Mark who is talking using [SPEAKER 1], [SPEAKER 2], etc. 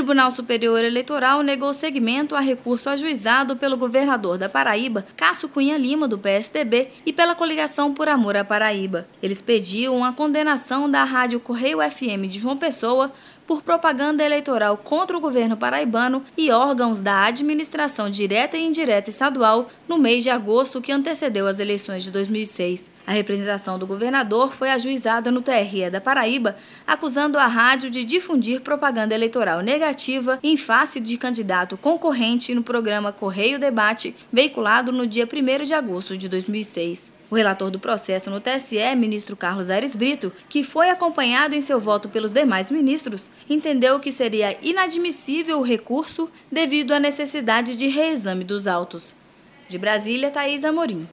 [SPEAKER 1] Tribunal Superior Eleitoral negou seguimento a recurso ajuizado pelo governador da Paraíba, Cássio Cunha Lima, do PSDB, e pela Coligação por Amor à Paraíba. Eles pediam a condenação da Rádio Correio FM de João Pessoa por propaganda eleitoral contra o governo paraibano e órgãos da administração direta e indireta estadual no mês de agosto que antecedeu as eleições de 2006. A representação do governador foi ajuizada no TRE da Paraíba, acusando a rádio de difundir propaganda eleitoral negativa em face de candidato concorrente no programa Correio Debate, veiculado no dia 1º de agosto de 2006. O relator do processo no TSE, ministro Carlos Aires Brito, que foi acompanhado em seu voto pelos demais ministros, entendeu que seria inadmissível o recurso devido à necessidade de reexame dos autos. De Brasília, Thaís Amorim.